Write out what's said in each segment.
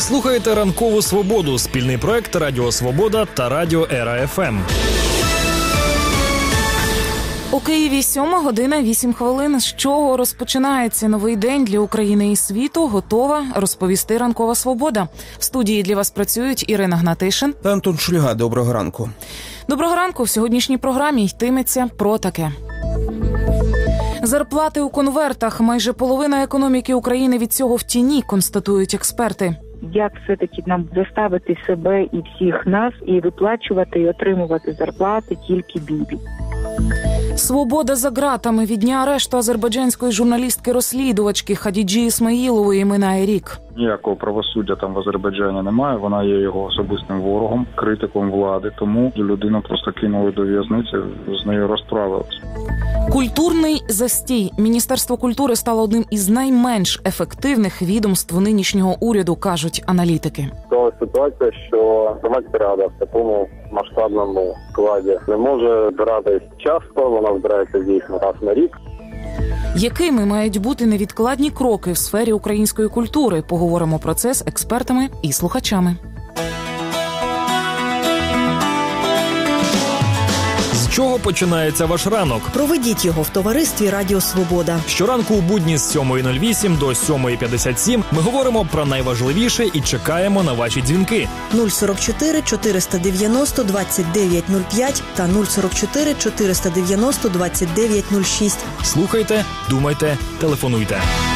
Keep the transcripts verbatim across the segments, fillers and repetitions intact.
слухаєте «Ранкову свободу» – спільний проект Радіо Свобода та Радіо Ера еф ем. У Києві сьома година вісім хвилин. З чого розпочинається новий день для України і світу, готова розповісти «Ранкова свобода». В студії для вас працюють Ірина Гнатишин та Антон Шульга. Доброго ранку. Доброго ранку. В сьогоднішній програмі йтиметься про таке. Зарплати у конвертах. Майже половина економіки України від цього в тіні, констатують експерти. Як все-таки нам заставити себе і всіх нас і виплачувати і отримувати зарплати тільки Бібі? Свобода за ґратами. Від дня арешту азербайджанської журналістки-розслідувачки Хадіджі Ісмаїлової минає рік. Ніякого правосуддя там в Азербайджані немає, вона є його особистим ворогом, критиком влади, тому людину просто кинули до в'язниці, з нею розправилися. Культурний застій. Міністерство культури стало одним із найменш ефективних відомств нинішнього уряду, кажуть аналітики. То ситуація, що громадська рада в такому масштабному складі не може збиратись часто, вона збирається дійсно раз на рік. Якими мають бути невідкладні кроки в сфері української культури? Поговоримо про це з експертами і слухачами. З чого починається ваш ранок? Проведіть його в товаристві Радіо Свобода. Щоранку у будні з сьомої нуль вісім до сьомої п'ятдесят сім ми говоримо про найважливіше і чекаємо на ваші дзвінки. нуль сорок чотири чотириста дев'яносто двадцять дев'ять нуль п'ять та нуль сорок чотири чотириста дев'яносто двадцять дев'ять нуль шість. Слухайте, думайте, телефонуйте.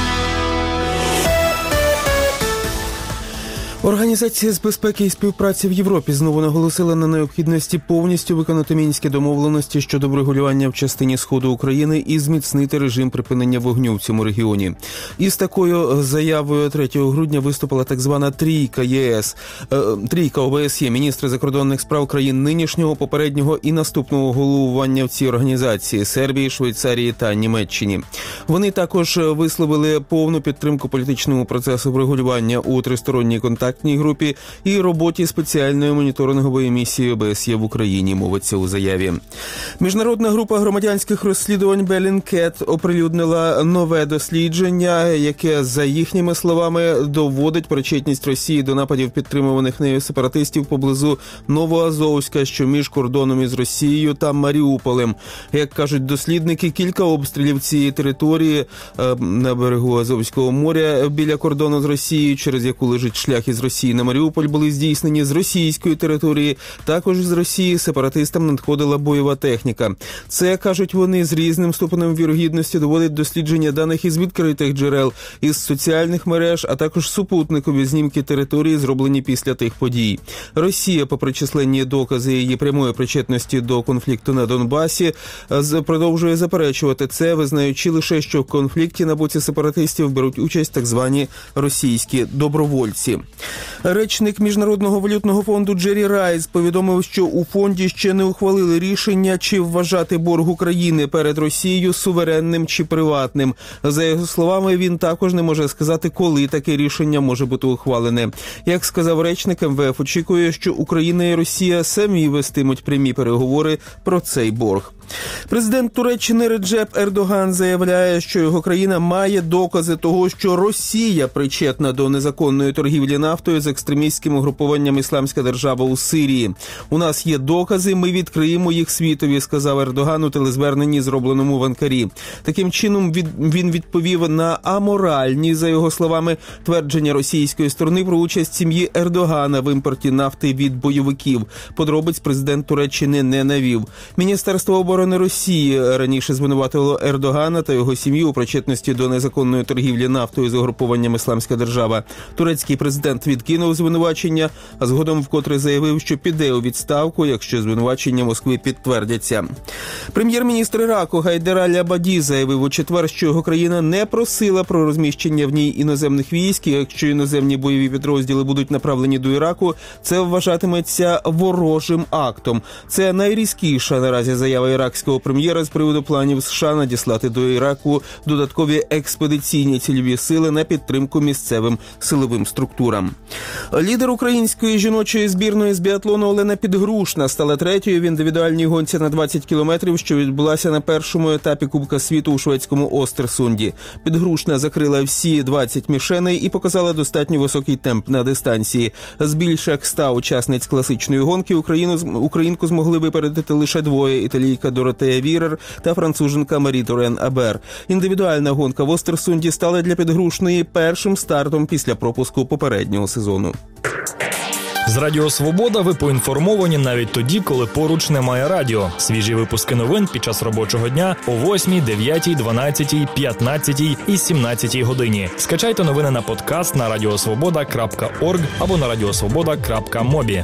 Організація з безпеки і співпраці в Європі знову наголосила на необхідності повністю виконати мінські домовленості щодо врегулювання в частині сходу України і зміцнити режим припинення вогню в цьому регіоні. Із такою заявою третього грудня виступила так звана трійка ЄС, е, трійка ОБСЄ, міністри закордонних справ країн нинішнього, попереднього і наступного головування в цій організації – Сербії, Швейцарії та Німеччині. Вони також висловили повну підтримку політичному процесу врегулювання у тристоронній контактній групі і роботі спеціальної моніторингової місії ОБСЄ в Україні, мовиться у заяві. Міжнародна група громадянських розслідувань Bellingcat оприлюднила нове дослідження, яке, за їхніми словами, доводить причетність Росії до нападів підтримуваних нею сепаратистів поблизу Новоазовська, що між кордоном із Росією та Маріуполем. Як кажуть дослідники, кілька обстрілів цієї території е, на берегу Азовського моря біля кордону з Росією, через яку лежить шлях із Росії на Маріуполь, були здійснені з російської території. Також з Росії сепаратистам надходила бойова техніка. Це, кажуть вони, з різним ступенем вірогідності доводить дослідження даних із відкритих джерел, із соціальних мереж, а також супутникові знімки території, зроблені після тих подій. Росія, попри численні докази її прямої причетності до конфлікту на Донбасі, продовжує заперечувати це, визнаючи лише, що в конфлікті на боці сепаратистів беруть участь так звані російські добровольці. Речник Міжнародного валютного фонду Джері Райс повідомив, що у фонді ще не ухвалили рішення, чи вважати борг України перед Росією суверенним чи приватним. За його словами, він також не може сказати, коли таке рішення може бути ухвалене. Як сказав речник, ем ве еф очікує, що Україна і Росія самі вестимуть прямі переговори про цей борг. Президент Туреччини Реджеп Ердоган заявляє, що його країна має докази того, що Росія причетна до незаконної торгівлі нафтою з екстремістським угрупуванням «Ісламська держава» у Сирії. «У нас є докази, ми відкриємо їх світові», сказав Ердоган у телезверненні, зробленому в Анкарі. Таким чином від, він відповів на аморальні, за його словами, твердження російської сторони про участь сім'ї Ердогана в імпорті нафти від бойовиків. Подробиць президент Туреччини не навів. Міністерство оборони Росії раніше звинуватило Ердогана та його сім'ю у причетності до незаконної торгівлі нафтою з угрупуванням «Ісламська держава». Турецький президент відкинув звинувачення, а згодом вкотре заявив, що піде у відставку, якщо звинувачення Москви підтвердяться. Прем'єр-міністр Іраку Гайдар аль-Абаді заявив у четвер, що його країна не просила про розміщення в ній іноземних військ, і якщо іноземні бойові підрозділи будуть направлені до Іраку, це вважатиметься ворожим актом. Це найрізкіша наразі заява Іраку іракського прем'єра з приводу планів США надіслати до Іраку додаткові експедиційні цільові сили на підтримку місцевим силовим структурам. Лідер української жіночої збірної з біатлону Олена Підгрушна стала третьою в індивідуальній гонці на двадцять кілометрів, що відбулася на першому етапі Кубка світу у шведському Остерсунді. Підгрушна закрила всі двадцять мішеней і показала достатньо високий темп на дистанції. З більш як ста учасниць класичної гонки Україну, українку змогли випередити лише двоє – італійка Доротея Вірер та француженка Марі Торен Абер. Індивідуальна гонка в Остерсунді стала для Підгрушної першим стартом після пропуску попереднього сезону. З Радіо Свобода ви поінформовані навіть тоді, коли поруч немає радіо. Свіжі випуски новин під час робочого дня о восьмій, дев'ятій, дванадцятій, п'ятнадцятій і сімнадцятій годині. Скачайте новини на подкаст на радіосвобода крапка орг або на радіосвобода крапка мобі.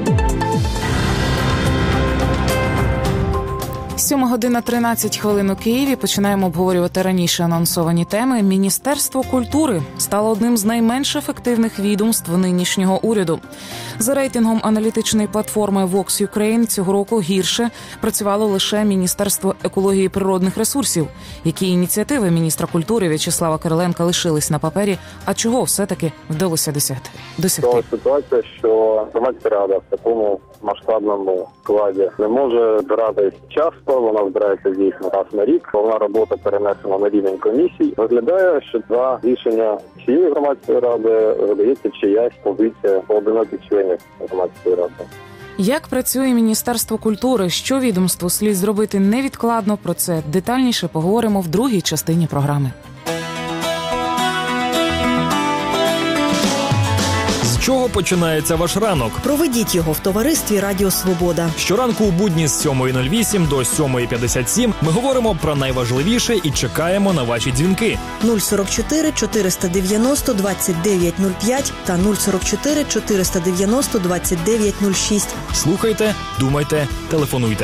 Сьома година тринадцять хвилин у Києві. Починаємо обговорювати раніше анонсовані теми. Міністерство культури стало одним з найменш ефективних відомств нинішнього уряду. За рейтингом аналітичної платформи Vox Ukraine цього року гірше працювало лише Міністерство екології і природних ресурсів. Які ініціативи міністра культури В'ячеслава Кириленка лишились на папері, а чого все-таки вдалося досягти? досягти? Ситуація, що громадська рада в такому масштабному складі не може збиратись часто, вона збирається дійсно раз на рік, головна робота перенесена на рівень комісій. Виглядає, що за рішення цієї громадської ради видається чиясь позиція поодиноких членів громадської ради. Як працює Міністерство культури? Що відомству слід зробити невідкладно? Про це детальніше поговоримо в другій частині програми. З чого починається ваш ранок? Проведіть його в товаристві Радіо Свобода. Щоранку у будні з сьомої нуль вісім до сьомої п'ятдесят сім ми говоримо про найважливіше і чекаємо на ваші дзвінки. нуль сорок чотири чотириста дев'яносто двадцять дев'ять нуль п'ять та нуль сорок чотири чотириста дев'яносто двадцять дев'ять нуль шість. Слухайте, думайте, телефонуйте.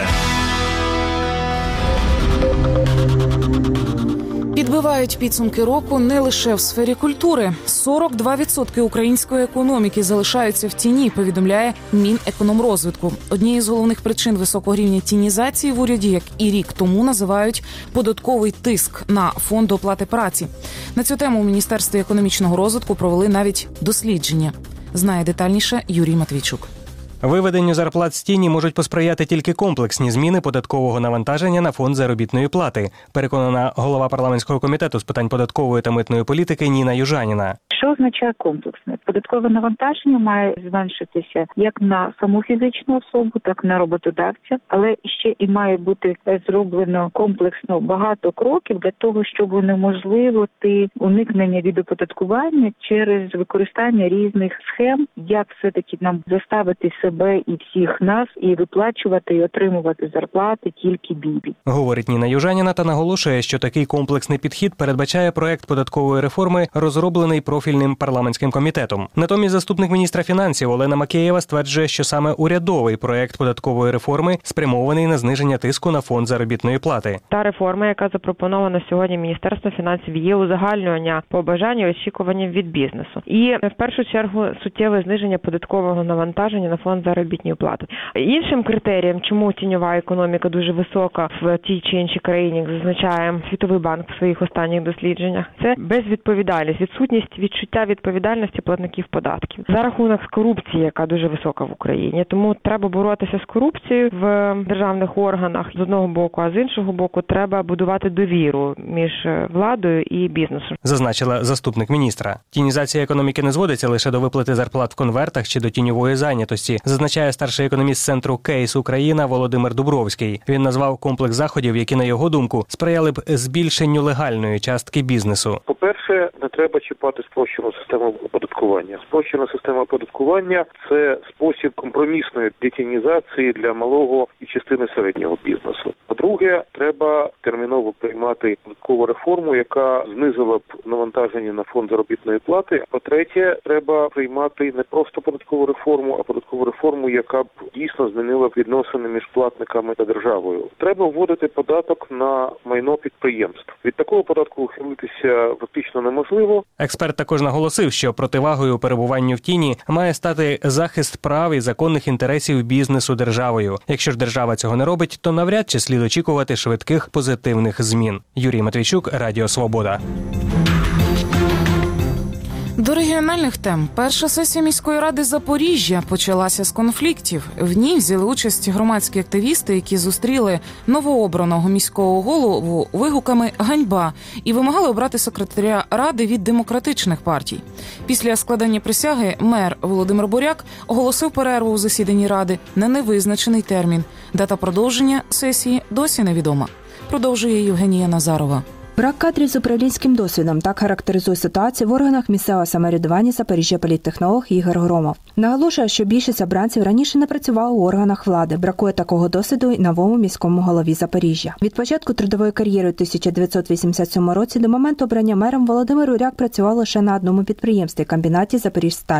Підбивають підсумки року не лише в сфері культури. сорок два відсотки української економіки залишаються в тіні, повідомляє Мінекономрозвитку. Однією з головних причин високого рівня тінізації в уряді, як і рік тому, називають податковий тиск на фонд оплати праці. На цю тему у Міністерстві економічного розвитку провели навіть дослідження. Знає детальніше Юрій Матвійчук. Виведенню зарплат з тіні можуть посприяти тільки комплексні зміни податкового навантаження на фонд заробітної плати, переконана голова парламентського комітету з питань податкової та митної політики Ніна Южаніна. Що означає комплексне? Податкове навантаження має зменшитися як на саму фізичну особу, так і на роботодавця, але ще і має бути зроблено комплексно багато кроків для того, щоб унеможливити уникнення від оподаткування через використання різних схем, як все-таки нам заставити себе і всіх нас і виплачувати і отримувати зарплати тільки бібі. Говорить Ніна Южаніна та наголошує, що такий комплексний підхід передбачає проект податкової реформи, розроблений профільним парламентським комітетом. Натомість заступник міністра фінансів Олена Макеєва стверджує, що саме урядовий проект податкової реформи спрямований на зниження тиску на фонд заробітної плати. Та реформа, яка запропонована сьогодні Міністерством фінансів, є узагальнювання побажань і очікувань від бізнесу. І в першу чергу суттєве зниження податкового навантаження на фонд заробітної плати. Іншим критерієм, чому тіньова економіка дуже висока в тій чи іншій країні, як зазначає Світовий банк в своїх останніх дослідженнях, це безвідповідальність, відсутність відчуття відповідальності платників податків за рахунок корупції, яка дуже висока в Україні. Тому треба боротися з корупцією в державних органах з одного боку, а з іншого боку треба будувати довіру між владою і бізнесом. Зазначила заступник міністра. Тінізація економіки не зводиться лише до виплати зарплат в конвертах чи до тіньової зайнятості, зазначає старший економіст Центру Кейс Україна Володимир Дубровський. Він назвав комплекс заходів, які, на його думку, сприяли б збільшенню легальної частки бізнесу. По-перше, не треба чіпати спрощену систему оподаткування. Спрощена система оподаткування – це спосіб компромісної детінізації для малого і частини середнього бізнесу. По-друге, треба терміново приймати податкову реформу, яка знизила б навантаження на фонд заробітної плати. По-третє, треба приймати не просто податкову реформу, а податкову реформу, яка б дійсно змінила б відносини між платниками та державою. Треба вводити податок на майно підприємств. Від такого податку ухилитися в практично неможливо. Експерт також наголосив, що противагою перебуванню в тіні має стати захист прав і законних інтересів бізнесу державою. Якщо ж держава цього не робить, то навряд чи слід очікувати швидких позитивних змін. Юрій Матвійчук, Радіо Свобода. До регіональних тем. Перша сесія міської ради Запоріжжя почалася з конфліктів. В ній взяли участь громадські активісти, які зустріли новообраного міського голову вигуками «ганьба» і вимагали обрати секретаря ради від демократичних партій. Після складання присяги мер Володимир Буряк оголосив перерву у засіданні ради на невизначений термін. Дата продовження сесії досі невідома. Продовжує Євгенія Назарова. Брак кадрів з управлінським досвідом – так характеризує ситуацію в органах місцевого самоврядування Запоріжжя політтехнолог Ігор Громов. Наголошує, що більшість обранців раніше не працювали у органах влади. Бракує такого досвіду й новому міському голові Запоріжжя. Від початку трудової кар'єри у тисяча дев'ятсот вісімдесят сьомому році до моменту обрання мером Володимир Буряк працював лише на одному підприємстві – комбінаті «Запоріжсталь».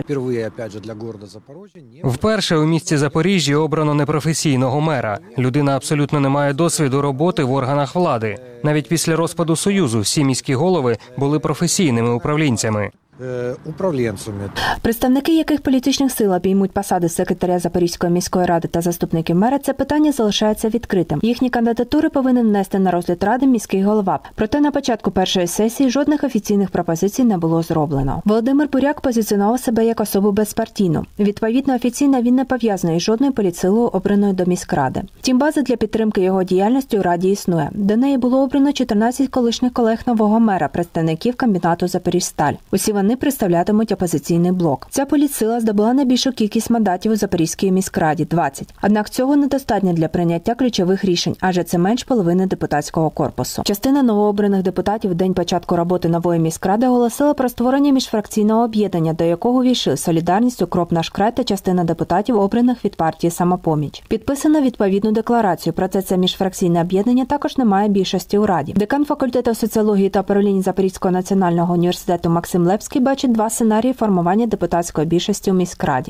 Вперше у місті Запоріжжя обрано непрофесійного мера. Людина абсолютно не має досвіду роботи в органах влади. Навіть після розпаду Союзу всі міські голови були професійними управлінцями. управлінцями. Представники яких політичних сил обіймуть посади секретаря Запорізької міської ради та заступників мера, це питання залишається відкритим. Їхні кандидатури повинен внести на розгляд ради міський голова. Проте на початку першої сесії жодних офіційних пропозицій не було зроблено. Володимир Буряк позиціонував себе як особу безпартійну. Відповідно, офіційно він не пов'язаний із жодною політсилою, обраною до міськради. Втім, база для підтримки його діяльності у раді існує. До неї було обрано чотирнадцять колишніх колег нового мера, представників комбінату «Запоріжсталь». Усі вони представлятимуть опозиційний блок. Ця політсила здобула найбільшу кількість мандатів у Запорізькій міськраді – двадцять. Однак цього недостатньо для прийняття ключових рішень, адже це менш половини депутатського корпусу. Частина новообраних депутатів в день початку роботи нової міськради оголосила про створення міжфракційного об'єднання, до якого увійшли «Солідарність», «Укроп Наш Край» та частина депутатів, обраних від партії «Самопоміч». Підписано відповідну декларацію, проте це міжфракційне об'єднання також не має більшості у раді. Декан факультету соціології та управління Запорізького національного університету Максим Лепський бачить два сценарії формування депутатської більшості у міськраді.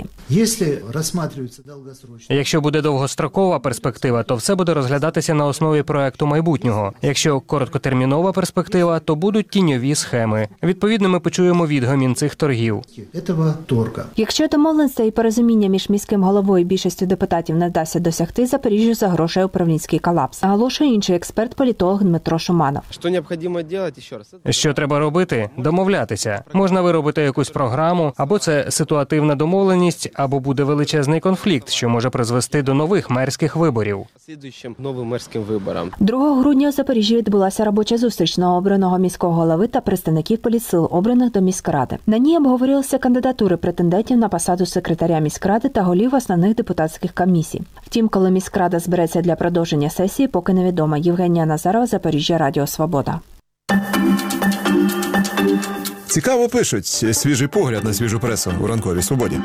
Якщо буде довгострокова перспектива, то все буде розглядатися на основі проекту майбутнього. Якщо короткотермінова перспектива, то будуть тіньові схеми. Відповідно, ми почуємо відгомін цих торгів. Якщо домовленостей і порозуміння між міським головою і більшістю депутатів не вдасться досягти, Запоріжжю загрожує управлінський колапс. Наголошує інший експерт-політолог Дмитро Шуманов. Що треба робити? Домовлятися. Можна виробити якусь програму, або це ситуативна домовленість, або буде величезний конфлікт, що може призвести до нових мерських виборів. другого грудня у Запоріжжі відбулася робоча зустріч новообраного міського голови та представників політсил, обраних до міськради. На ній обговорилися кандидатури претендентів на посаду секретаря міськради та голів основних депутатських комісій. Втім, коли міськрада збереться для продовження сесії, поки невідомо. Євгенія Назарова, Запоріжжя, Радіо Свобода. Цікаво пишуть. Свіжий погляд на свіжу пресу у ранковій свободі.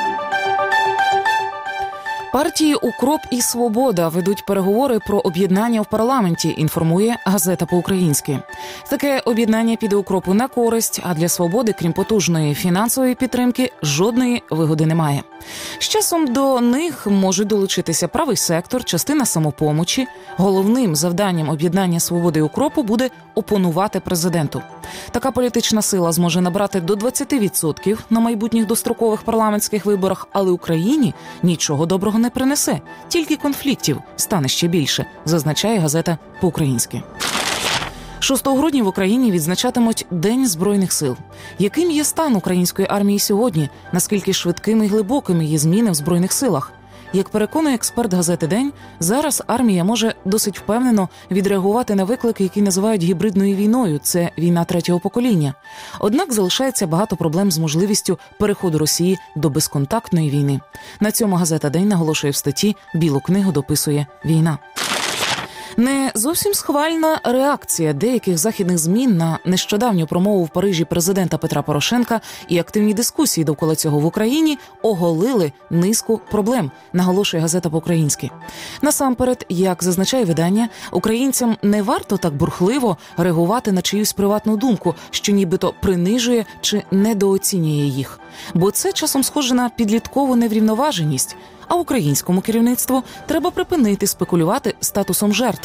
Партії «Укроп» і «Свобода» ведуть переговори про об'єднання в парламенті, інформує газета по-українськи. Таке об'єднання піде «Укропу» на користь, а для «Свободи», крім потужної фінансової підтримки, жодної вигоди немає. З часом до них можуть долучитися правий сектор, частина «Самопомочі». Головним завданням об'єднання «Свободи» і «Укропу» буде опонувати президенту. Така політична сила зможе набрати до двадцять відсотків на майбутніх дострокових парламентських виборах, але Україні нічого доброго не принесе, тільки конфліктів стане ще більше, зазначає газета по-українськи. шостого грудня в Україні відзначатимуть День Збройних сил. Яким є стан української армії сьогодні? Наскільки швидкими і глибокими є зміни в Збройних силах? Як переконує експерт газети «День», зараз армія може досить впевнено відреагувати на виклики, які називають гібридною війною – це війна третього покоління. Однак залишається багато проблем з можливістю переходу Росії до безконтактної війни. На цьому газета «День» наголошує в статті «Білу книгу дописує війна». Не зовсім схвальна реакція деяких західних ЗМІ на нещодавню промову в Парижі президента Петра Порошенка і активні дискусії довкола цього в Україні оголили низку проблем, наголошує газета по-українськи. Насамперед, як зазначає видання, українцям не варто так бурхливо реагувати на чиюсь приватну думку, що нібито принижує чи недооцінює їх. Бо це часом схоже на підліткову неврівноваженість. А українському керівництву треба припинити спекулювати статусом жертв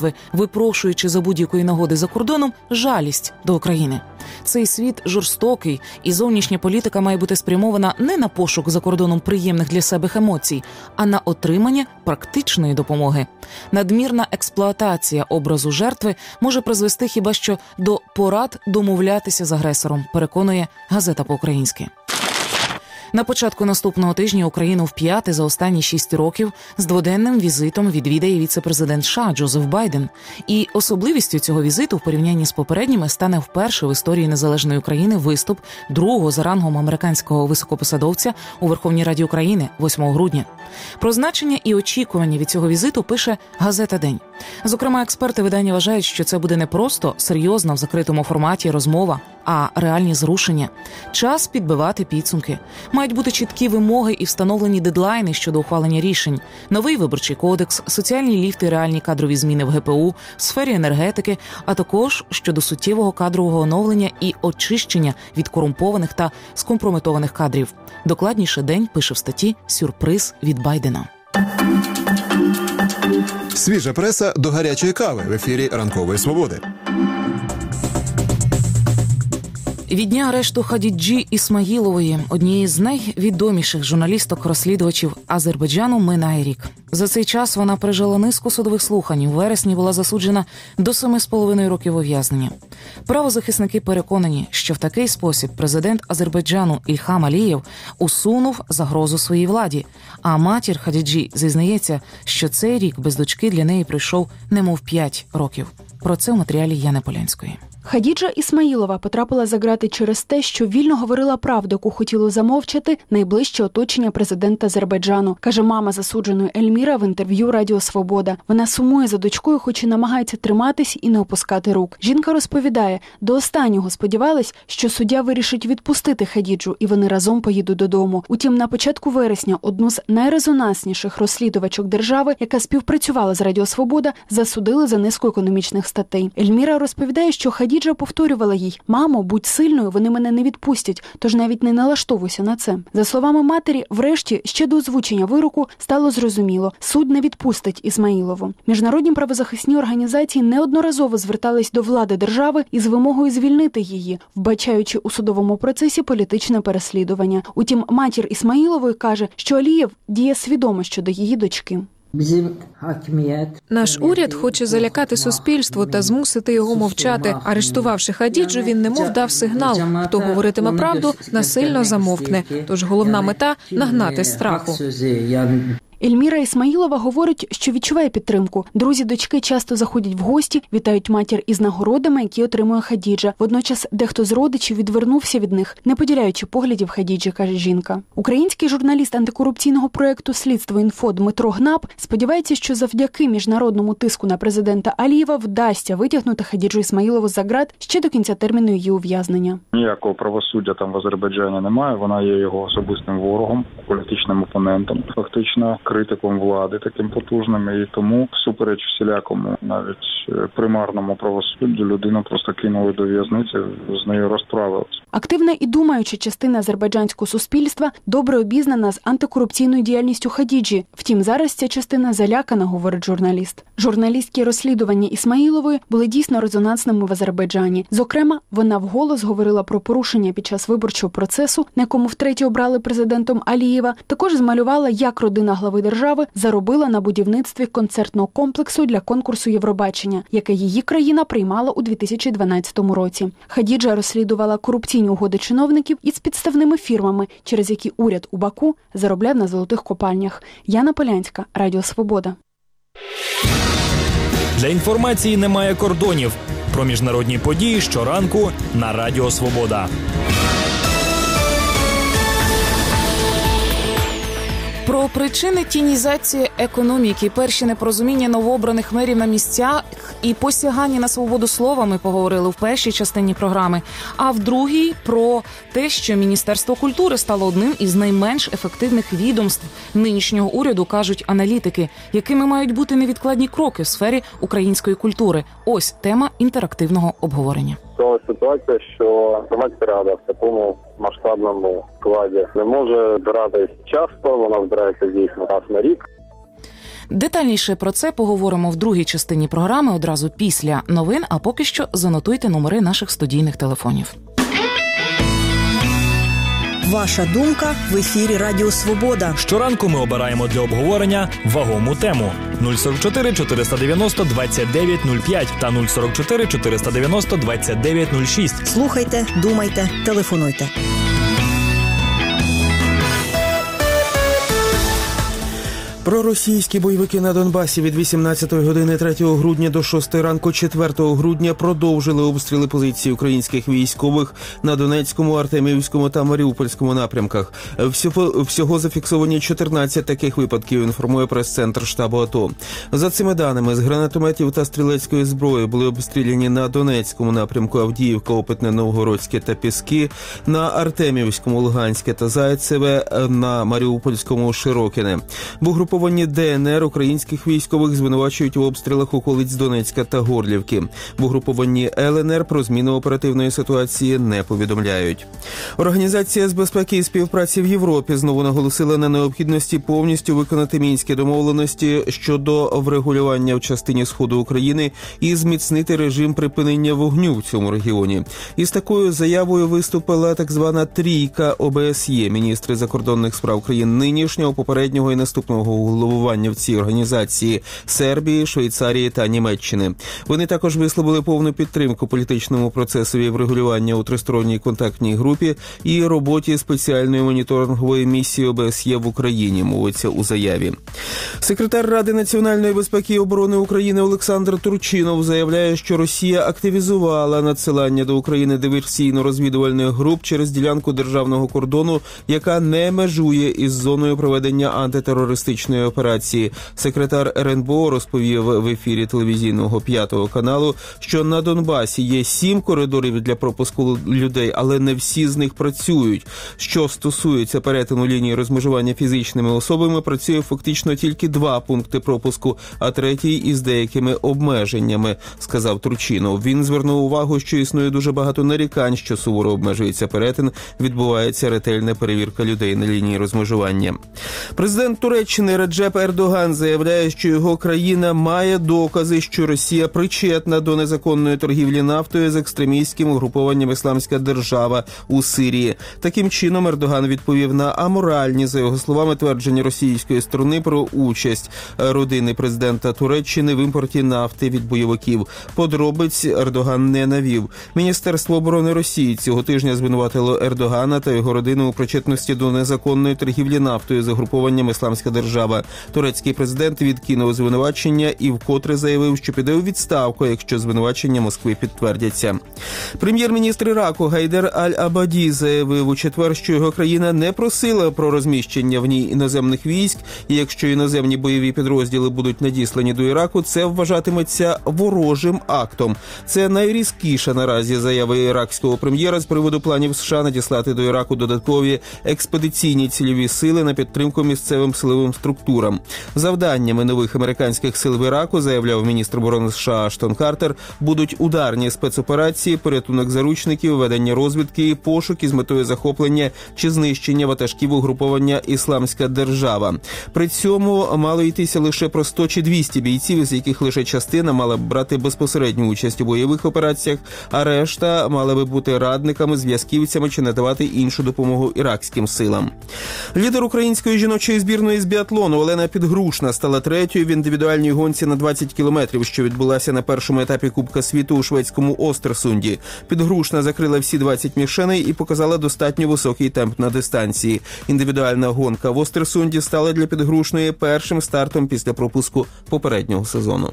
жертви, випрошуючи за будь-якої нагоди за кордоном жалість до України. Цей світ жорстокий, і зовнішня політика має бути спрямована не на пошук за кордоном приємних для себе емоцій, а на отримання практичної допомоги. Надмірна експлуатація образу жертви може призвести хіба що до порад домовлятися з агресором, переконує газета по-українськи. На початку наступного тижня Україну вп'яте за останні шість років з дводенним візитом відвідає віце-президент США Джозеф Байден. І особливістю цього візиту в порівнянні з попередніми стане вперше в історії незалежної України виступ другого за рангом американського високопосадовця у Верховній Раді України восьмого грудня. Про значення і очікування від цього візиту пише газета «День». Зокрема, експерти видання вважають, що це буде не просто серйозна в закритому форматі розмова, а реальні зрушення. Час підбивати підсумки. Мають бути чіткі вимоги і встановлені дедлайни щодо ухвалення рішень. Новий виборчий кодекс, соціальні ліфти, реальні кадрові зміни в ге пе у, в сфері енергетики, а також щодо суттєвого кадрового оновлення і очищення від корумпованих та скомпрометованих кадрів. Докладніше «День» пише в статті «Сюрприз від Байдена». Свіжа преса до гарячої кави в ефірі «Ранкової свободи». Від дня арешту Хадіджі Ісмаїлової, однієї з найвідоміших журналісток-розслідувачів Азербайджану, минає рік. За цей час вона пережила низку судових слухань. У вересні була засуджена до семи з половиною років ув'язнення. Правозахисники переконані, що в такий спосіб президент Азербайджану Ільхам Алієв усунув загрозу своїй владі. А матір Хадіджі зізнається, що цей рік без дочки для неї пройшов немов п'ять років. Про це в матеріалі Яни Полянської. Хадіджа Ісмаїлова потрапила за ґрати через те, що вільно говорила правду, яку хотіло замовчати найближче оточення президента Азербайджану, каже мама засудженої Ельміра в інтерв'ю Радіо Свобода. Вона сумує за дочкою, хоч і намагається триматись і не опускати рук. Жінка розповідає, до останнього сподівалась, що суддя вирішить відпустити Хадіджу, і вони разом поїдуть додому. Утім, на початку вересня одну з найрезонансніших розслідувачок держави, яка співпрацювала з Радіо Свобода, засудили за низку економічних статей. Ельміра розповідає, що Хадіджа Хадіджа повторювала їй: «Мамо, будь сильною, вони мене не відпустять, тож навіть не налаштовуйся на це». За словами матері, врешті, ще до озвучення вироку стало зрозуміло – суд не відпустить Ісмаїлову. Міжнародні правозахисні організації неодноразово звертались до влади держави із вимогою звільнити її, вбачаючи у судовому процесі політичне переслідування. Утім, матір Ісмаїлової каже, що Алієв діє свідомо щодо її дочки. Наш уряд хоче залякати суспільство та змусити його мовчати. Арештувавши Хадіджу, він немов дав сигнал. Хто говоритиме правду, насильно замовкне. Тож головна мета – нагнати страху. Ельміра Ісмаїлова говорить, що відчуває підтримку. Друзі дочки часто заходять в гості, вітають матір із нагородами, які отримує Хадіджа. Водночас дехто з родичів відвернувся від них, не поділяючи поглядів Хадіджі, каже жінка. Український журналіст антикорупційного проєкту «Слідство.Інфо» Дмитро Гнап сподівається, що завдяки міжнародному тиску на президента Алієва вдасться витягнути Хадіджу Ісмаїлову за ґрат ще до кінця терміну її ув'язнення. Ніякого правосуддя там в Азербайджані немає. Вона є його особистим ворогом, політичним опонентом, фактично критиком влади таким потужним, і тому всупереч всілякому, навіть примарному правосуддю, людину просто кинули до в'язниці, з нею розправилися. Активна і думаюча частина азербайджанського суспільства добре обізнана з антикорупційною діяльністю Хадіджі. Втім, зараз ця частина залякана, говорить журналіст. Журналістські розслідування Ісмаїлової були дійсно резонансними в Азербайджані. Зокрема, вона вголос говорила про порушення під час виборчого процесу, на якому втретє обрали президентом Алієва. Також змалювала, як родина глави держави заробила на будівництві концертного комплексу для конкурсу Євробачення, яке її країна приймала у дві тисячі дванадцятому році. Хадіджа розслідувала корупційні угоди чиновників із підставними фірмами, через які уряд у Баку заробляв на золотих копальнях. Яна Полянська, Радіо Свобода. Для інформації немає кордонів. Про міжнародні події щоранку на Радіо Свобода. Про причини тінізації економіки, перші непорозуміння новообраних мерів на місцях і посягання на свободу слова ми поговорили в першій частині програми. А в другій – про те, що Міністерство культури стало одним із найменш ефективних відомств нинішнього уряду, кажуть аналітики, якими мають бути невідкладні кроки в сфері української культури. Ось тема інтерактивного обговорення. Склалася ситуація, що громадська рада в такому масштабному складі не може збиратись часто, вона збирається дійсно раз на рік. Детальніше про це поговоримо в другій частині програми одразу після новин, а поки що занотуйте номери наших студійних телефонів. Ваша думка в ефірі Радіо Свобода. Щоранку ми обираємо для обговорення вагому тему. нуль сорок чотири чотириста дев'яносто двадцять дев'ять нуль п'ять та нуль сорок чотири чотириста дев'яносто двадцять дев'ять нуль шість. Слухайте, думайте, телефонуйте. Проросійські бойовики на Донбасі від вісімнадцятої години третього грудня до шостої ранку четвертого грудня продовжили обстріли позицій українських військових на Донецькому, Артемівському та Маріупольському напрямках. Всього, всього зафіксовані чотирнадцять таких випадків, інформує прес-центр штабу АТО. За цими даними, з гранатометів та стрілецької зброї були обстріляні на Донецькому напрямку Авдіївка, Опитне, Новгородське та Піски, на Артемівському, Луганське та Зайцеве, на Маріупольському, Широкине. Угруповані ДНР українських військових звинувачують у обстрілах околиць Донецька та Горлівки. В угрупованні ЛНР про зміну оперативної ситуації не повідомляють. Організація з безпеки і співпраці в Європі знову наголосила на необхідності повністю виконати мінські домовленості щодо врегулювання в частині сходу України і зміцнити режим припинення вогню в цьому регіоні. Із такою заявою виступила так звана трійка ОБСЄ – міністри закордонних справ країн нинішнього, попереднього і наступного головування в цій організації – Сербії, Швейцарії та Німеччини. Вони також висловили повну підтримку політичному процесові врегулювання у тристоронній контактній групі і роботі спеціальної моніторингової місії ОБСЄ в Україні, мовиться у заяві. Секретар Ради національної безпеки і оборони України Олександр Турчинов заявляє, що Росія активізувала надсилання до України диверсійно-розвідувальних груп через ділянку державного кордону, яка не межує із зоною проведення антитерористичної операції. Секретар РНБО розповів в ефірі телевізійного п'ятого каналу, що на Донбасі є сім коридорів для пропуску людей, але не всі з них працюють. Що стосується перетину лінії розмежування фізичними особами, працює фактично тільки два пункти пропуску, а третій із деякими обмеженнями, сказав Турчинов. Він звернув увагу, що існує дуже багато нарікань, що суворо обмежується перетин, відбувається ретельна перевірка людей на лінії розмежування. Президент Туреччини Реджеп Ердоган заявляє, що його країна має докази, що Росія причетна до незаконної торгівлі нафтою з екстремістським угрупованням «Ісламська держава» у Сирії. Таким чином, Ердоган відповів на аморальні, за його словами, твердження російської сторони про участь родини президента Туреччини в імпорті нафти від бойовиків. Подробиць Ердоган не навів. Міністерство оборони Росії цього тижня звинуватило Ердогана та його родину у причетності до незаконної торгівлі нафтою з угрупованням «Ісламська держава». Турецький президент відкинув звинувачення і вкотре заявив, що піде у відставку, якщо звинувачення Москви підтвердяться. Прем'єр-міністр Іраку Гайдер Аль-Абаді заявив у четвер, що його країна не просила про розміщення в ній іноземних військ, і якщо іноземні бойові підрозділи будуть надіслані до Іраку, це вважатиметься ворожим актом. Це найрізкіша наразі заява іракського прем'єра з приводу планів США надіслати до Іраку додаткові експедиційні цільові сили на підтримку місцевим силовим структурам. Завданнями нових американських сил в Іраку, заявляв міністр оборони США Аштон Картер, будуть ударні спецоперації, порятунок заручників, ведення розвідки і пошук із метою захоплення чи знищення ватажків угруповання «Ісламська держава». При цьому мало йтися лише про сто чи двісті бійців, з яких лише частина мала б брати безпосередню участь у бойових операціях, а решта мали би бути радниками, зв'язківцями чи надавати іншу допомогу іракським силам. Лідер української жіночої збірної з біатлону Олена Підгрушна стала третьою в індивідуальній гонці на двадцять кілометрів, що відбулася на першому етапі Кубка світу у шведському Остерсунді. Підгрушна закрила всі двадцять мішеней і показала достатньо високий темп на дистанції. Індивідуальна гонка в Остерсунді стала для Підгрушної першим стартом після пропуску попереднього сезону.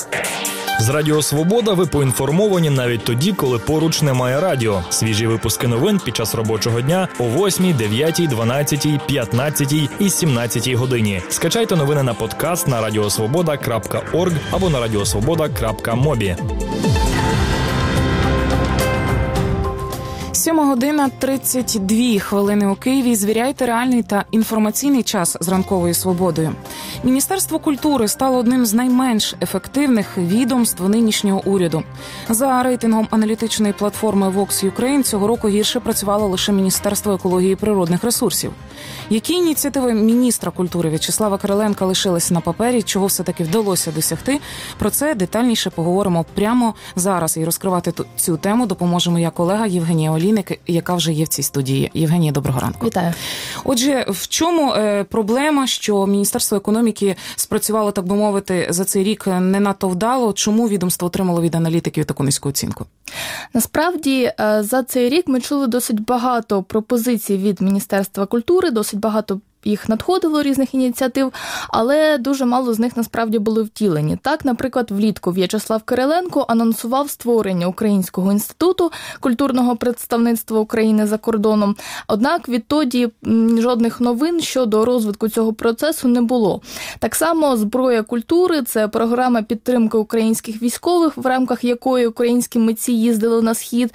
З Радіо Свобода ви поінформовані навіть тоді, коли поруч немає радіо. Свіжі випуски новин під час робочого дня о восьмій, дев'ятій, дванадцятій, п'ятнадцятій і сімнадцятій годині. Скачайте новини на подкаст на радіосвобода крапка орг або на радіосвобода крапка мобі. сьома година тридцять дві хвилини у Києві. Звіряйте реальний та інформаційний час з ранковою свободою. Міністерство культури стало одним з найменш ефективних відомств нинішнього уряду. За рейтингом аналітичної платформи Vox Ukraine цього року гірше працювало лише Міністерство екології і природних ресурсів. Які ініціативи міністра культури В'ячеслава Кириленка лишились на папері, чого все-таки вдалося досягти? Про це детальніше поговоримо прямо зараз. І розкривати цю тему допоможе моя колега Євгенія Олійник, яка вже є в цій студії. Євгенія, доброго ранку. Вітаю. Отже, в чому е, проблема, що Міністерство економіки спрацювало, так би мовити, за цей рік не надто вдало? Чому відомство отримало від аналітиків таку низьку оцінку? Насправді, за цей рік ми чули досить багато пропозицій від Міністерства культури, досить багато їх надходило, різних ініціатив, але дуже мало з них насправді були втілені. Так, наприклад, влітку В'ячеслав Кириленко анонсував створення Українського інституту культурного представництва України за кордоном. Однак відтоді жодних новин щодо розвитку цього процесу не було. Так само «Зброя культури» – це програма підтримки українських військових, в рамках якої українські митці їздили на Схід.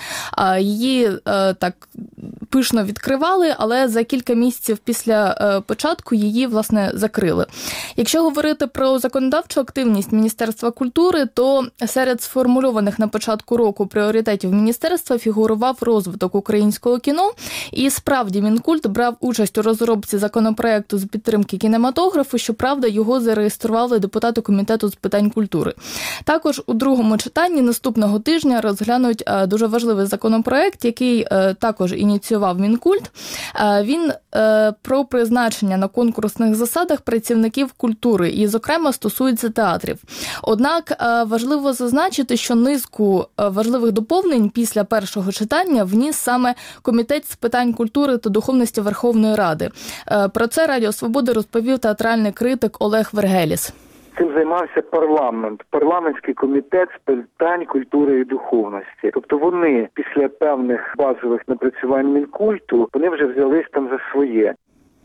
Її так пишно відкривали, але за кілька місяців після початку її, власне, закрили. Якщо говорити про законодавчу активність Міністерства культури, то серед сформульованих на початку року пріоритетів міністерства фігурував розвиток українського кіно. І справді Мінкульт брав участь у розробці законопроекту з підтримки кінематографу, щоправда, його зареєстрували депутати Комітету з питань культури. Також у другому читанні наступного тижня розглянуть дуже важливий законопроект, який також ініціював Мінкульт. Він про призначення на конкурсних засадах працівників культури і, зокрема, стосується театрів. Однак важливо зазначити, що низку важливих доповнень після першого читання вніс саме Комітет з питань культури та духовності Верховної Ради. Про це Радіо Свобода розповів театральний критик Олег Вергеліс. Цим займався парламент, парламентський комітет з питань культури і духовності. Тобто вони після певних базових напрацювань Мінкульту, вони вже взялись там за своє.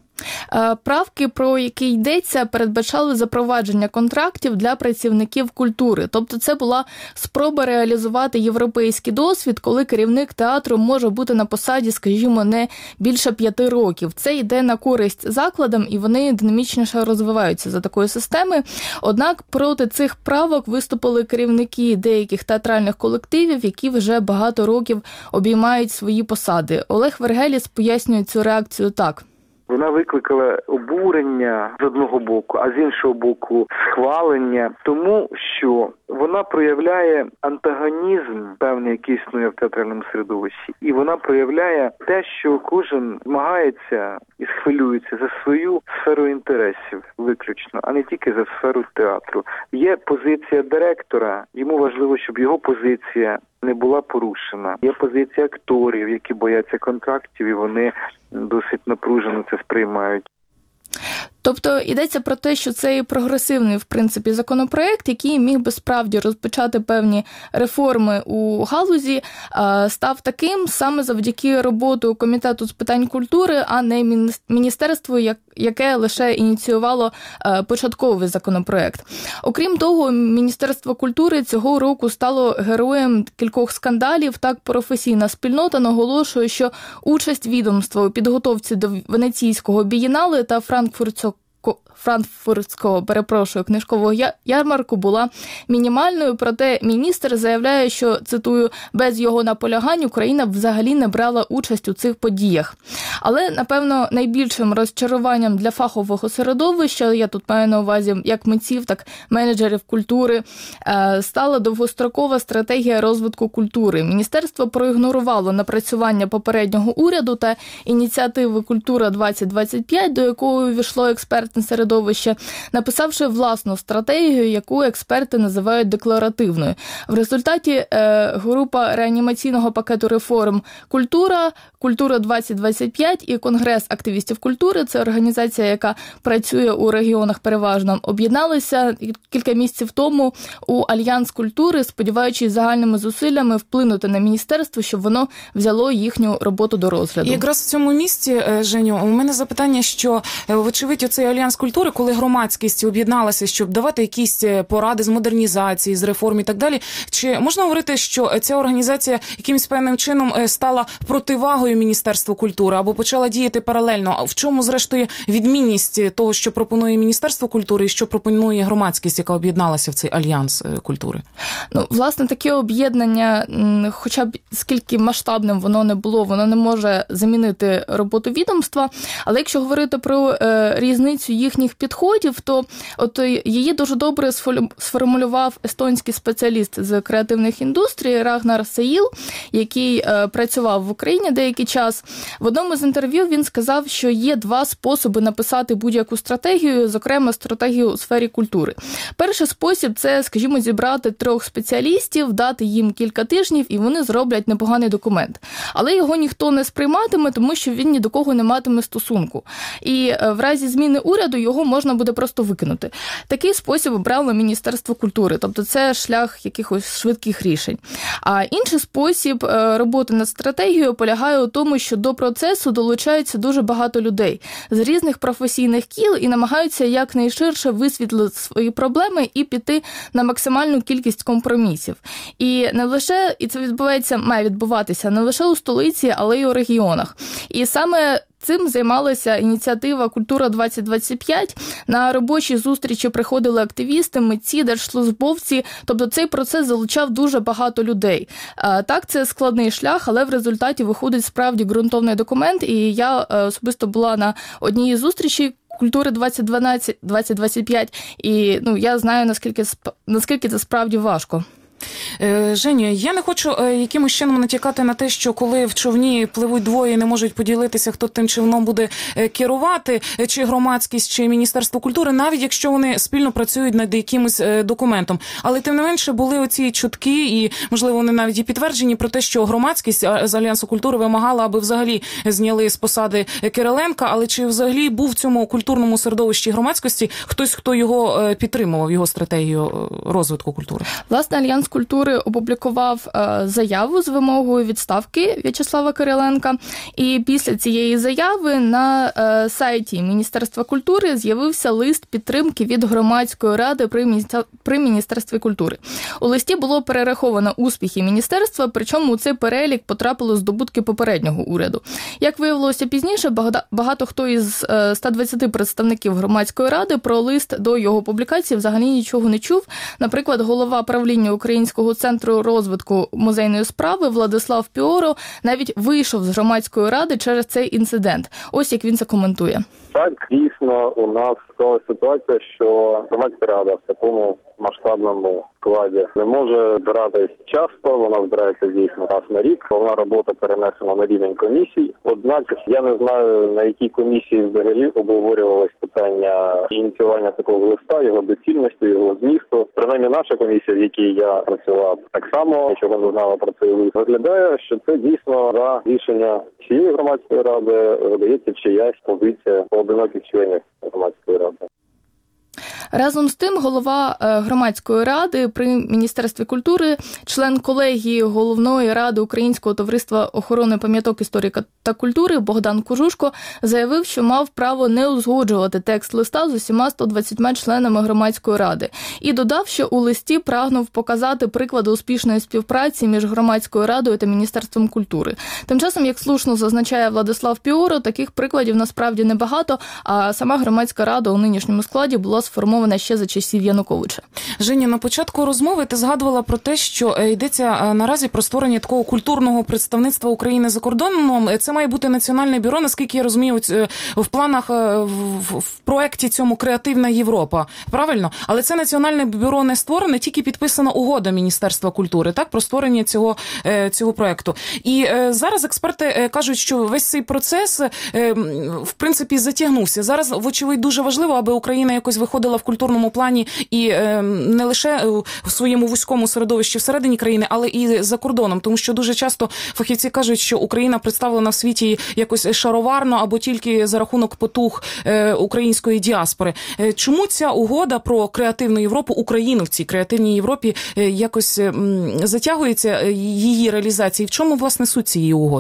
Правки, про які йдеться, передбачали запровадження контрактів для працівників культури. Тобто це була спроба реалізувати європейський досвід, коли керівник театру може бути на посаді, скажімо, не більше п'яти років. Це йде на користь закладам, і вони динамічніше розвиваються за такої системи. Однак проти цих правок виступили керівники деяких театральних колективів, які вже багато років обіймають свої посади. Олег Вергеліс пояснює цю реакцію так. Вона викликала обурення з одного боку, а з іншого боку схвалення, тому що вона проявляє антагонізм певний, який існує в театральному середовищі. І вона проявляє те, що кожен змагається і схвилюється за свою сферу інтересів виключно, а не тільки за сферу театру. Є позиція директора, йому важливо, щоб його позиція не була порушена. Є позиція акторів, які бояться контрактів, і вони досить напружено це сприймають. Тобто йдеться про те, що цей прогресивний, в принципі, законопроект, який міг би справді розпочати певні реформи у галузі, став таким саме завдяки роботу Комітету з питань культури, а не міністерству, яке лише ініціювало початковий законопроект. Окрім того, Міністерство культури цього року стало героєм кількох скандалів. Так, професійна спільнота наголошує, що участь відомства у підготовці до Венеційського бієнале та Франкфуртського Франкфуртського, перепрошую, книжкового ярмарку була мінімальною, проте міністр заявляє, що, цитую, без його наполягань Україна взагалі не брала участь у цих подіях. Але, напевно, найбільшим розчаруванням для фахового середовища, я тут маю на увазі як митців, так менеджерів культури, стала довгострокова стратегія розвитку культури. Міністерство проігнорувало напрацювання попереднього уряду та ініціативи «Культура двадцять двадцять п'ять», до якої увійшло експертне середовище, написавши власну стратегію, яку експерти називають декларативною. В результаті е, група реанімаційного пакету реформ «Культура», «Культура двадцять двадцять п'ять» і Конгрес активістів культури, це організація, яка працює у регіонах переважно, об'єдналися кілька місяців тому у Альянс культури, сподіваючись загальними зусиллями вплинути на міністерство, щоб воно взяло їхню роботу до розгляду. І якраз в цьому місці, Женю, у мене запитання, що, вочевидь, оцей Альянс Альянс культури, коли громадськість об'єдналася, щоб давати якісь поради з модернізації, з реформ і так далі, чи можна говорити, що ця організація якимось певним чином стала противагою Міністерству культури або почала діяти паралельно? А в чому, зрештою, відмінність того, що пропонує Міністерство культури і що пропонує громадськість, яка об'єдналася в цей Альянс культури? Ну, власне, таке об'єднання, хоча б скільки масштабним воно не було, воно не може замінити роботу відомства, але якщо говорити про е, різницю їхніх підходів, то от її дуже добре сформулював естонський спеціаліст з креативних індустрій Рагнар Сеїл, який е, працював в Україні деякий час. В одному з інтерв'ю він сказав, що є два способи написати будь-яку стратегію, зокрема стратегію у сфері культури. Перший спосіб – це, скажімо, зібрати трьох спеціалістів, дати їм кілька тижнів, і вони зроблять непоганий документ. Але його ніхто не сприйматиме, тому що він ні до кого не матиме стосунку. І в разі зміни уряду його можна буде просто викинути. Такий спосіб обрало Міністерство культури, тобто це шлях якихось швидких рішень. А інший спосіб роботи над стратегією полягає у тому, що до процесу долучаються дуже багато людей з різних професійних кіл і намагаються якнайширше висвітлити свої проблеми і піти на максимальну кількість компромісів. І не лише, і це відбувається, має відбуватися не лише у столиці, але й у регіонах. І саме цим займалася ініціатива «Культура двадцять двадцять п'ять». На робочі зустрічі приходили активісти, митці, держслужбовці. Тобто цей процес залучав дуже багато людей. Так, це складний шлях, але в результаті виходить справді ґрунтовний документ. І я особисто була на одній із зустрічей «Культури двадцять двадцять п'ять», і ну, я знаю, наскільки, наскільки це справді важко. Женю, я не хочу якимось чином натякати на те, що коли в човні пливуть двоє і не можуть поділитися, хто тим човном буде керувати, чи громадськість, чи Міністерство культури, навіть якщо вони спільно працюють над якимось документом. Але тим не менше були оці чутки, і, можливо, вони навіть і підтверджені про те, що громадськість з Альянсу культури вимагала, аби взагалі зняли з посади Кириленка, але чи взагалі був в цьому культурному середовищі громадськості хтось, хто його підтримував, його стратегію розвитку культури? Власне, Альянс культури опублікував е, заяву з вимогою відставки В'ячеслава Кириленка. І після цієї заяви на е, сайті Міністерства культури з'явився лист підтримки від громадської ради при, міністер... при Міністерстві культури. У листі було перераховано успіхи міністерства, причому у цей перелік потрапили здобутки попереднього уряду. Як виявилося пізніше, багато хто із е, ста двадцяти представників громадської ради про лист до його публікації взагалі нічого не чув. Наприклад, голова правління Українського центру розвитку музейної справи Владислав Піоро навіть вийшов з громадської ради через цей інцидент. Ось як він це коментує. Так, дійсно, у нас склалася ситуація, що громадська рада в такому масштабному складі не може збиратись часто, вона збирається дійсно раз на рік, головна робота перенесена на рівень комісій. Однак я не знаю, на якій комісії взагалі обговорювалось питання ініціювання такого листа, його доцільності, його змісту. Принаймні наша комісія, в якій я працював, так само нічого не знала про цей лист. Виглядає, що це дійсно за рішення цієї громадської ради видається чиясь позиція поодиноких членів громадської ради. Разом з тим, голова громадської ради при Міністерстві культури, член колегії Головної ради Українського товариства охорони пам'яток історії та культури Богдан Кужушко заявив, що мав право не узгоджувати текст листа з усіма ста двадцятьма членами громадської ради. І додав, що у листі прагнув показати приклади успішної співпраці між громадською радою та Міністерством культури. Тим часом, як слушно зазначає Владислав Піоро, таких прикладів насправді небагато, а сама громадська рада у нинішньому складі була сформована ще за часів Януковича. Женя, на початку розмови ти згадувала про те, що йдеться наразі про створення такого культурного представництва України за кордоном. Це має бути національне бюро, наскільки я розумію, в планах, в, в проєкті цьому «Креативна Європа». Правильно? Але це національне бюро не створене, тільки підписана угода Міністерства культури, так, про створення цього, цього проєкту. І зараз експерти кажуть, що весь цей процес, в принципі, затягнувся. Зараз, вочевидь, дуже важливо, аби Україна якось виходила в культурному плані і е, не лише в своєму вузькому середовищі всередині країни, але і за кордоном, тому що дуже часто фахівці кажуть, що Україна представлена в світі якось шароварно або тільки за рахунок потуг е, української діаспори. Е, чому ця угода про креативну Європу, Україну в цій креативній Європі е, якось е, затягується її реалізації? В чому, власне, суть цієї угоди?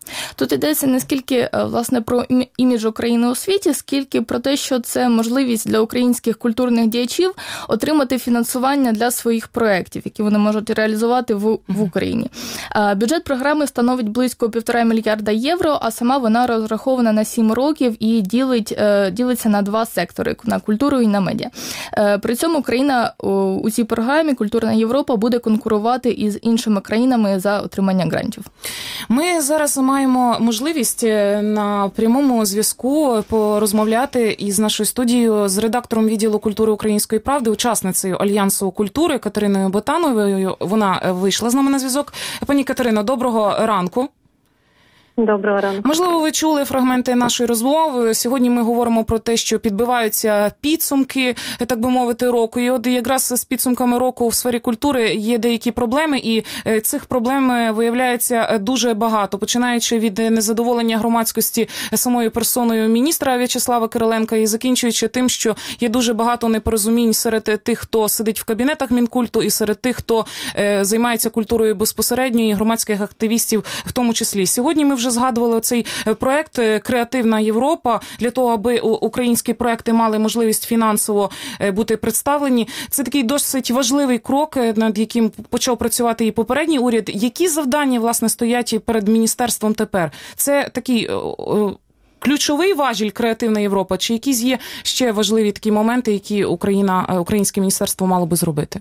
Тут йдеться не скільки, власне, про імідж України у світі, скільки про те, що це можливість для українських культурних діячів отримати фінансування для своїх проєктів, які вони можуть реалізувати в, в Україні. Бюджет програми становить близько півтора мільярда євро, а сама вона розрахована на сім років і ділить, ділиться на два сектори – на культуру і на медіа. При цьому Україна у цій програмі «Культурна Європа» буде конкурувати із іншими країнами за отримання грантів. Ми зараз маємо можливість на прямому зв'язку порозмовляти із нашою студією з редактором відділу культури Української правди, учасницею Альянсу культури Катериною Ботановою. Вона вийшла з нами на зв'язок. Пані Катерино, доброго ранку. Доброго ранку. Можливо, ви чули фрагменти нашої розмови. Сьогодні ми говоримо про те, що підбиваються підсумки, так би мовити, року. І от якраз з підсумками року в сфері культури є деякі проблеми, і цих проблем виявляється дуже багато, починаючи від незадоволення громадськості самою персоною міністра В'ячеслава Кириленка і закінчуючи тим, що є дуже багато непорозумінь серед тих, хто сидить в кабінетах Мінкульту, і серед тих, хто займається культурою безпосередньо, і громадських активістів в тому числі. Сьогодні ми вже згадували цей проект «Креативна Європа» для того, аби українські проекти мали можливість фінансово бути представлені. Це такий досить важливий крок, над яким почав працювати і попередній уряд. Які завдання, власне, стоять перед міністерством тепер? Це такий ключовий важіль «Креативна Європа» чи якісь є ще важливі такі моменти, які Україна, українське міністерство мало би зробити?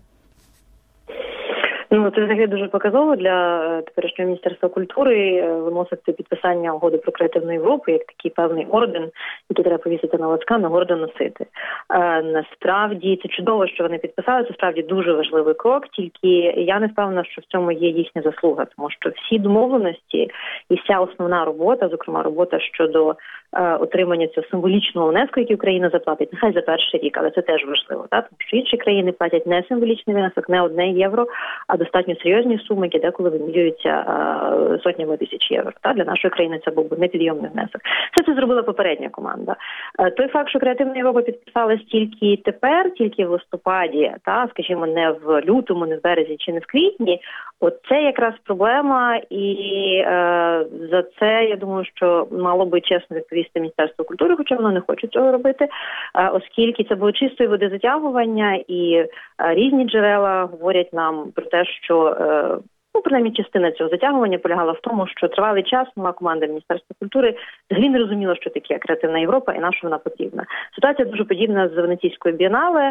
Ну, це взагалі дуже показово для теперішнього Міністерства культури виносити підписання угоди про креативну Європу як такий певний орден, який треба повісити на лацкан, а гордо носити. А, насправді, це чудово, що вони підписали, це справді дуже важливий крок, тільки я не впевнена, що в цьому є їхня заслуга, тому що всі домовленості і вся основна робота, зокрема робота щодо отримання цього символічного внеску, який Україна заплатить, нехай за перший рік, але це теж важливо, так? Тому що інші країни платять не символічний внесок, не одне євро, а достатньо серйозні суми, які деколи вимірюються а, сотнями тисяч євро. Так? Для нашої країни це був би непідйомний внесок. Це це зробила попередня команда. А, той факт, що Креативна Європа підписалась тільки тепер, тільки в листопаді, та, скажімо, не в лютому, не в березні чи не в квітні, от це якраз проблема, і е, за це, я думаю, що мало би чесно відповісти Міністерство культури, хоча воно не хоче цього робити, е, оскільки це було чистої води затягування, і е, різні джерела говорять нам про те, що е, ну, принаймні, частина цього затягування полягала в тому, що тривалий час нова команда Міністерства культури взагалі не розуміла, що таке Креативна Європа і на що вона потрібна. Ситуація дуже подібна з Венеційською бієнале,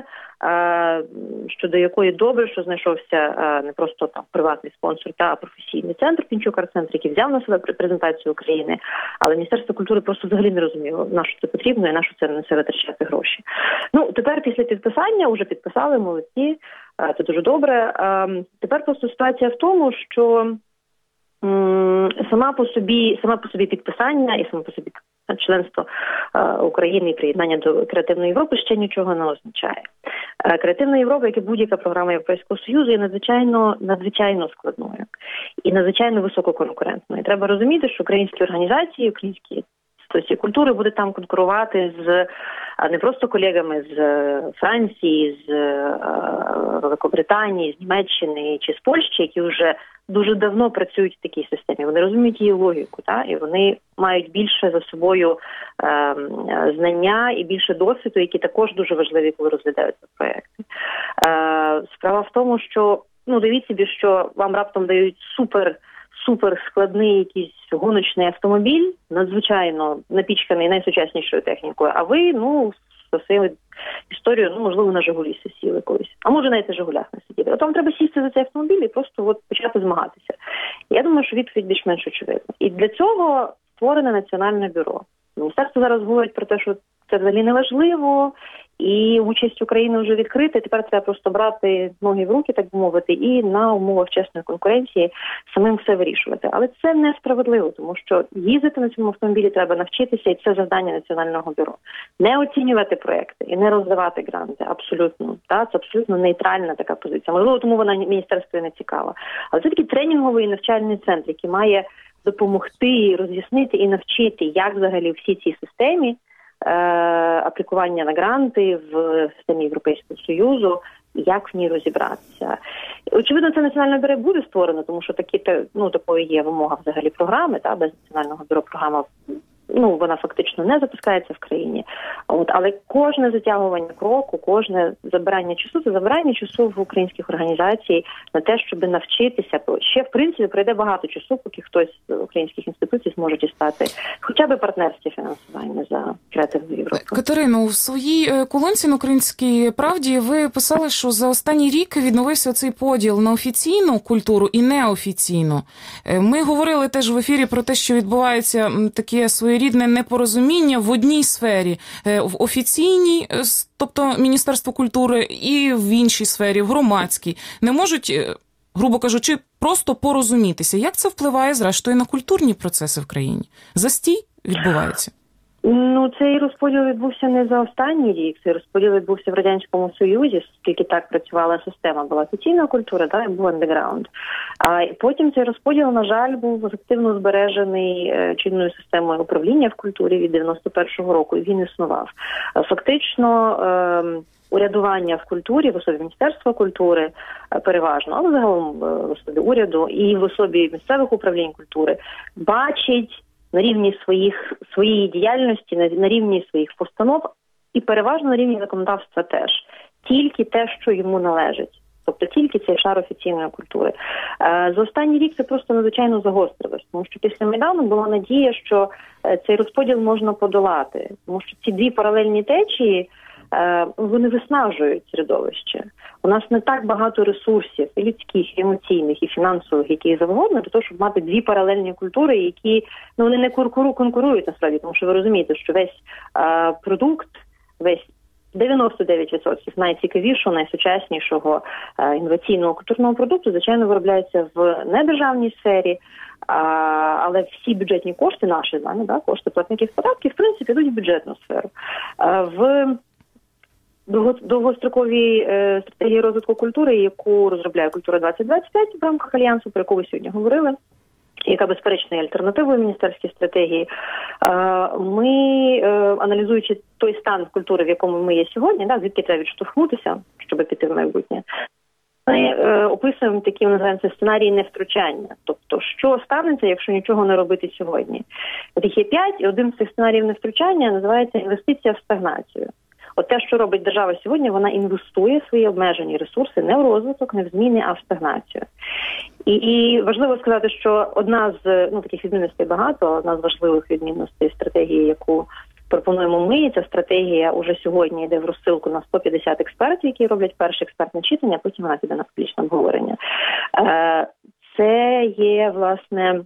щодо якої добре, що знайшовся не просто там приватний спонсор, та професійний центр, Пінчук арт-центр, який взяв на себе презентацію України, але Міністерство культури просто взагалі не розуміло, на що це потрібно і на що це несе витрачати гроші. Ну, тепер після підписання, вже підписали, молодці, це дуже добре. Тепер просто ситуація в тому, що сама по собі, сама по собі підписання і сама по собі членство України і приєднання до Креативної Європи ще нічого не означає. Креативна Європа, як і будь-яка програма Європейського Союзу, є надзвичайно, надзвичайно складною і надзвичайно висококонкурентною. Треба розуміти, що українські організації, українські інституції культури будуть там конкурувати з не просто колегами з Франції, з Великобританії, з Німеччини чи з Польщі, які вже дуже давно працюють в такій системі. Вони розуміють її логіку, та? І вони мають більше за собою е, знання і більше досвіду, які також дуже важливі, коли розглядаються проєкти. Е, справа в тому, що, ну, дивіться собі, що вам раптом дають супер супер складний якийсь гоночний автомобіль, надзвичайно напічканий найсучаснішою технікою, а ви, ну, за своєю історією, ну, можливо, на «Жигулі» сіли колись. А може, навіть на «Жигулях» не сиділи. От вам треба сісти за цей автомобіль і просто от почати змагатися. Я думаю, що відповідь більш-менш очевидна. І для цього створене Національне бюро. Міністерство зараз говорить про те, що це взагалі не важливо, і участь України вже відкрита, і тепер треба просто брати ноги в руки, так би мовити, і на умовах чесної конкуренції самим все вирішувати. Але це несправедливо, тому що їздити на цьому автомобілі треба навчитися, і це завдання Національного бюро. Не оцінювати проекти і не роздавати гранти, абсолютно. Та? Це абсолютно нейтральна така позиція. Можливо, тому вона міністерству не цікава. Але це такий тренінговий і навчальний центр, який має допомогти, роз'яснити і навчити, як взагалі всі ці системі аплікування на гранти в системі Європейського Союзу, як в ній розібратися. Очевидно, це національне бюро буде створено, тому що такі, ну, такою є вимога взагалі програми, та, без національного бюро програма, ну, вона фактично не запускається в країні. От, але кожне затягування кроку, кожне забирання часу, це забирання часу в українських організацій на те, щоб навчитися. Ще, в принципі, пройде багато часу, поки хтось з українських інституцій зможе дістати хоча б партнерське фінансування за креативну Європу. Катерино, у своїй колонці на «Українській правді» ви писали, що за останній рік відновився цей поділ на офіційну культуру і неофіційну. Ми говорили теж в ефірі про те, що відбувається таке своєрідне непорозуміння в одній сфері, в офіційній, тобто Міністерство культури, і в іншій сфері, в громадській. Не можуть, грубо кажучи, просто порозумітися. Як це впливає, зрештою, на культурні процеси в країні? Застій відбувається? Ну, цей розподіл відбувся не за останній рік, цей розподіл відбувся в Радянському Союзі, оскільки так працювала система. Була офіційна культура, да, і був андеграунд. А потім цей розподіл, на жаль, був ефективно збережений чинною системою управління в культурі від дев'яносто першого року, і він існував. Фактично, е- урядування в культурі, в особі Міністерства культури переважно, але загалом в особі уряду і в особі місцевих управлінь культури бачить на рівні своїх, своєї діяльності, на, на рівні своїх постанов і переважно на рівні законодавства теж. Тільки те, що йому належить. Тобто тільки цей шар офіційної культури. Е, за останній рік це просто надзвичайно загострилось, тому що після Майдану була надія, що е, цей розподіл можна подолати. Тому що ці дві паралельні течії, е, вони виснажують середовище. У нас не так багато ресурсів, і людських, і емоційних, і фінансових, які завгодно, для того, щоб мати дві паралельні культури, які, ну, вони не конкурують насправді, тому що ви розумієте, що весь е, продукт, весь дев'яносто дев'ять відсотків найцікавішого, найсучаснішого е, інноваційного культурного продукту, звичайно, виробляється в недержавній сфері, а, але всі бюджетні кошти, наші, знаємо, да, кошти платників податків, в принципі, йдуть в бюджетну сферу. Е, в довгостроковій е, стратегії розвитку культури, яку розробляє «Культура двадцять двадцять п'ять» в рамках Альянсу, про яку ви сьогодні говорили, яка, безперечно, є альтернативою міністерській стратегії. Ми, аналізуючи той стан культури, в якому ми є сьогодні, да, звідки треба відштовхнутися, щоб піти в майбутнє, ми описуємо такі, називаємо, сценарії невтручання. Тобто, що станеться, якщо нічого не робити сьогодні. От їх є п'ять, і один з цих сценаріїв невтручання називається «інвестиція в стагнацію». От те, що робить держава сьогодні, вона інвестує свої обмежені ресурси не в розвиток, не в зміни, а в стагнацію. І, і важливо сказати, що одна з, ну, таких відмінностей багато, одна з важливих відмінностей стратегії, яку пропонуємо ми, ця стратегія уже сьогодні йде в розсилку на сто п'ятдесят експертів, які роблять перше експертне читання, потім вона піде на публічне обговорення. Це є, власне,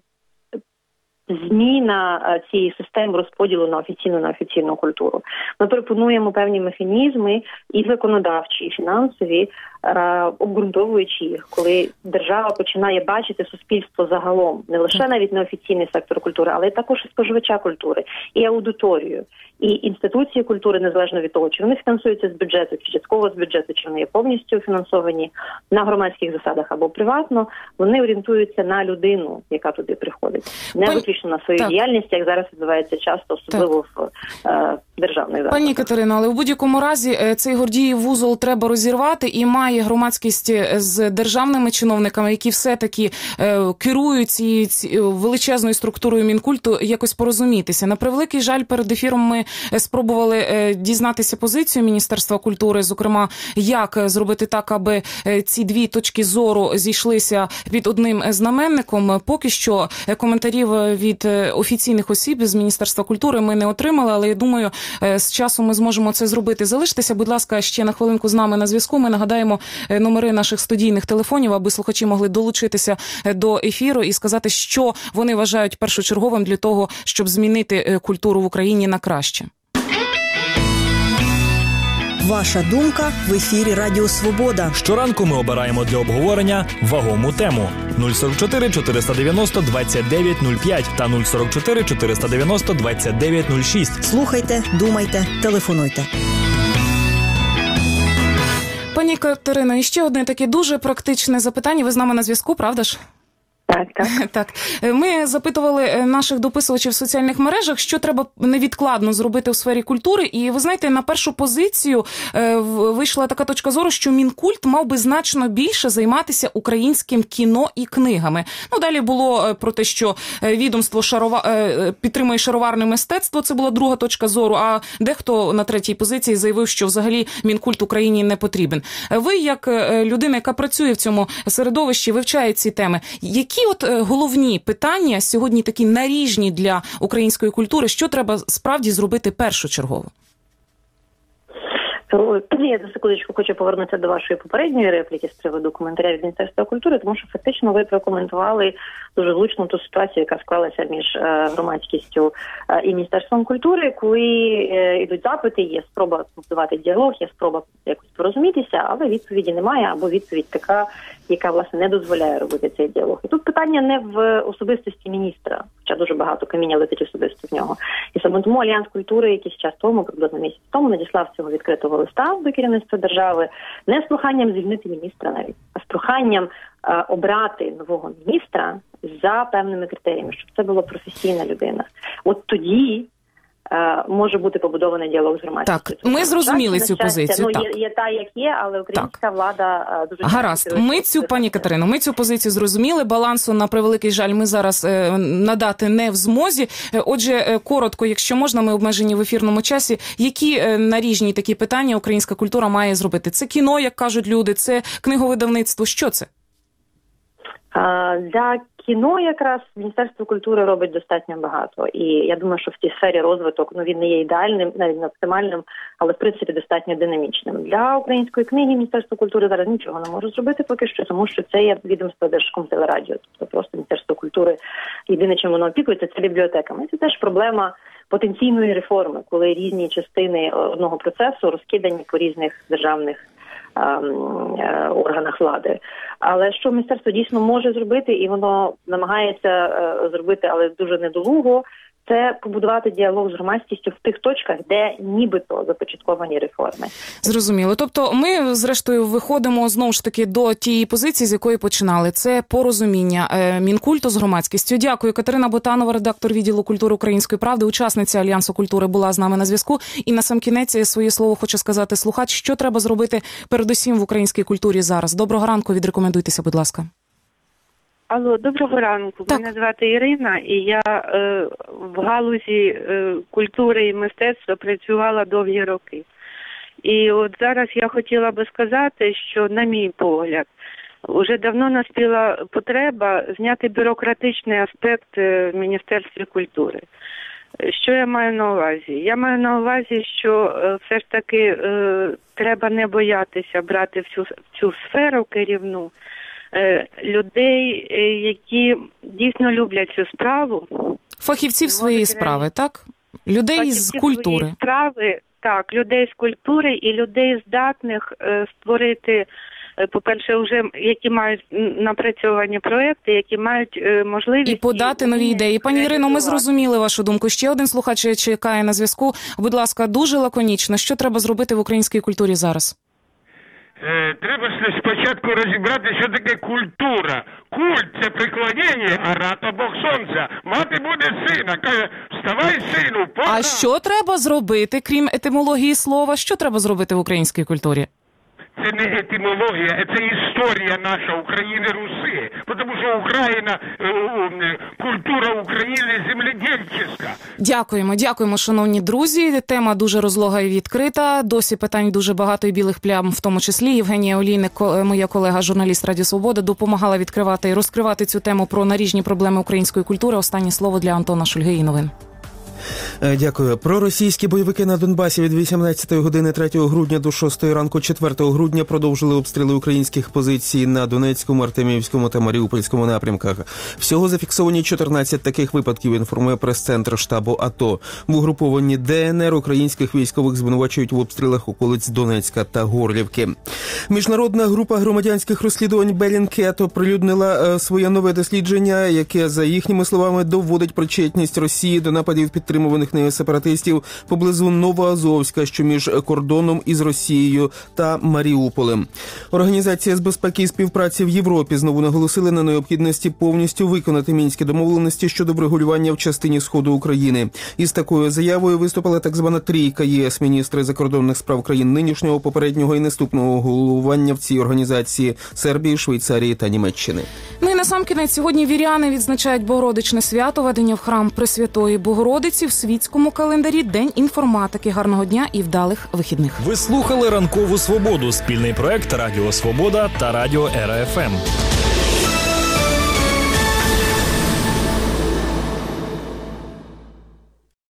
зміна цієї системи розподілу на офіційну на офіційну культуру. Ми пропонуємо певні механізми і законодавчі, і фінансові, обґрунтовуючи їх, коли держава починає бачити суспільство загалом, не лише навіть не офіційний сектор культури, але й також і споживача культури, і аудиторію, і інституції культури, незалежно від того, чи вони фінансуються з бюджету, чи частково з бюджету, чи вони є повністю фінансовані на громадських засадах або приватно, вони орієнтуються на людину, яка туди приходить. Не Пані... виключно на свою так. діяльність, як зараз відбувається часто, особливо так. в е, державних закладах. Пані Катерино, але в будь-якому разі цей Гордіїв вузол треба розірвати, і має громадськість з державними чиновниками, які все-таки е, керують цією ці, величезною структурою Мінкульту, якось порозумітися. На превеликий жаль, перед ефіром ми спробували е, дізнатися позицію Міністерства культури, зокрема, як зробити так, аби ці дві точки зору зійшлися під одним знаменником. Поки що коментарів від офіційних осіб з Міністерства культури ми не отримали, але я думаю, з часом ми зможемо це зробити. Залиштеся, будь ласка, ще на хвилинку з нами на зв'язку. Ми нагадаємо номери наших студійних телефонів, аби слухачі могли долучитися до ефіру і сказати, що вони вважають першочерговим для того, щоб змінити культуру в Україні на краще. Ваша думка в ефірі Радіо Свобода. Щоранку ми обираємо для обговорення вагому тему. нуль сорок чотири чотириста дев'яносто двадцять дев'ять нуль п'ять та нуль сорок чотири чотириста дев'яносто двадцять дев'ять нуль шість. Слухайте, думайте, телефонуйте. Пані Катерино, і ще одне таке дуже практичне запитання. Ви з нами на зв'язку, правда ж? Так, так. Так. Ми запитували наших дописувачів в соціальних мережах, що треба невідкладно зробити у сфері культури. І, ви знаєте, на першу позицію вийшла така точка зору, що Мінкульт мав би значно більше займатися українським кіно і книгами. Ну, далі було про те, що відомство шарова... підтримує шароварне мистецтво. Це була друга точка зору. А дехто на третій позиції заявив, що взагалі Мінкульт Україні не потрібен. Ви, як людина, яка працює в цьому середовищі, вивчає ці теми, які от головні питання сьогодні такі наріжні для української культури, що треба справді зробити першочергово? Я за секундочку хочу повернутися до вашої попередньої репліки з приводу коментаря від Міністерства культури, тому що фактично ви прокоментували дуже влучно ту ситуацію, яка склалася між громадськістю і Міністерством культури, коли йдуть запити, є спроба побудувати діалог, є спроба якось порозумітися, але відповіді немає, або відповідь така, яка, власне, не дозволяє робити цей діалог. І тут питання не в особистості міністра, хоча дуже багато каміння летить особисто в нього. І саме тому Альянс культури якийсь час тому, приблизно місяць тому, надіслав цього відкритого листа до керівництва держави не з проханням звільнити міністра навіть, а з проханням е, обрати нового міністра за певними критеріями, щоб це була професійна людина. От тоді е, може бути побудований діалог з громадськістю. Так, ми зрозуміли цю позицію. Ну, так. Є, є та, як є, але українська так. влада е, дуже... Гаразд. Ми цю, пані Катерино, ми цю позицію зрозуміли. Балансу, на превеликий жаль, ми зараз е, надати не в змозі. Е, отже, е, коротко, якщо можна, ми обмежені в ефірному часі. Які е, наріжні такі питання українська культура має зробити? Це кіно, як кажуть люди, це книговидавництво. Що це? Для кіно якраз Міністерство культури робить достатньо багато. І я думаю, що в цій сфері розвиток, ну, він не є ідеальним, навіть не оптимальним, але в принципі достатньо динамічним. Для української книги Міністерство культури зараз нічого не може зробити поки що, тому що це є відомство Держкомтелерадіо. Тобто просто Міністерство культури єдине, чим воно опікується, це бібліотеками. Це теж проблема потенційної реформи, коли різні частини одного процесу розкидані по різних державних органах влади. Але що міністерство дійсно може зробити, і воно намагається зробити, але дуже недолуго, це побудувати діалог з громадськістю в тих точках, де нібито започатковані реформи. Зрозуміло. Тобто ми, зрештою, виходимо знову ж таки до тієї позиції, з якої починали. Це порозуміння Мінкульту з громадськістю. Дякую. Катерина Ботанова, редактор відділу культури Української правди, учасниця Альянсу культури, була з нами на зв'язку. І на сам кінець своє слово хоче сказати слухач, що треба зробити передусім в українській культурі зараз. Доброго ранку, відрекомендуйтеся, будь ласка. Алло, доброго ранку. Так. Мене звати Ірина, і я е, в галузі е, культури і мистецтва працювала довгі роки. І от зараз я хотіла би сказати, що, на мій погляд, вже давно наспіла потреба зняти бюрократичний аспект в Міністерстві культури. Що я маю на увазі? Я маю на увазі, що е, все ж таки е, треба не боятися брати в цю, в цю сферу керівну людей, які дійсно люблять цю справу. Фахівців своєї справи, так? Людей Фахівців з культури. Справи, так, людей з культури і людей здатних е, створити, е, по-перше, вже які мають напрацьовані проекти, які мають е, можливість... І подати нові ідеї. Пані Ірино, ми зрозуміли вашу думку. Ще один слухач чекає на зв'язку. Будь ласка, дуже лаконічно. Що треба зробити в українській культурі зараз? Треба спочатку розібрати, що таке культура. Культ – це приклонення, а рата Бог сонця. Мати буде сина, каже, вставай, сину, пора. А що треба зробити, крім етимології слова? Що треба зробити в українській культурі? Це не етимологія, це історія наша України, Руси. Тому що Україна, культура України земледельчиська. Дякуємо, дякуємо, шановні друзі. Тема дуже розлога і відкрита. Досі питань дуже багато і білих плям, в тому числі. Євгенія Олійник, моя колега, журналіст Радіо Свобода, допомагала відкривати і розкривати цю тему про наріжні проблеми української культури. Останнє слово для Антона Шульги і новин. Дякую. Проросійські бойовики на Донбасі від вісімнадцятої години третього грудня до шостої ранку четвертого грудня продовжили обстріли українських позицій на Донецькому, Артемівському та Маріупольському напрямках. Всього зафіксовані чотирнадцять таких випадків, інформує прес-центр штабу АТО. В угрупованні ДНР українських військових звинувачують в обстрілах околиць Донецька та Горлівки. Міжнародна група громадянських розслідувань Беллінкет оприлюднила своє нове дослідження, яке, за їхніми словами, доводить причетність Росії до нападів підтримуваних підтриманих нею сепаратистів поблизу Новоазовська, що між кордоном із Росією, та Маріуполем. Організація з безпеки і співпраці в Європі знову наголосили на необхідності повністю виконати мінські домовленості щодо врегулювання в частині сходу України. Із такою заявою виступила так звана трійка ЄС, міністри закордонних справ країн нинішнього, попереднього і наступного головування в цій організації – Сербії, Швейцарії та Німеччини. Ну і насамкінець сьогодні віряни відзначають Богородичне свято, ведення в храм Пресвятої Богородиці в світському календарі, День інформатики. Гарного дня і вдалих вихідних. Ви слухали «Ранкову свободу» – спільний проект Радіо Свобода та Радіо Ера Еф Ем.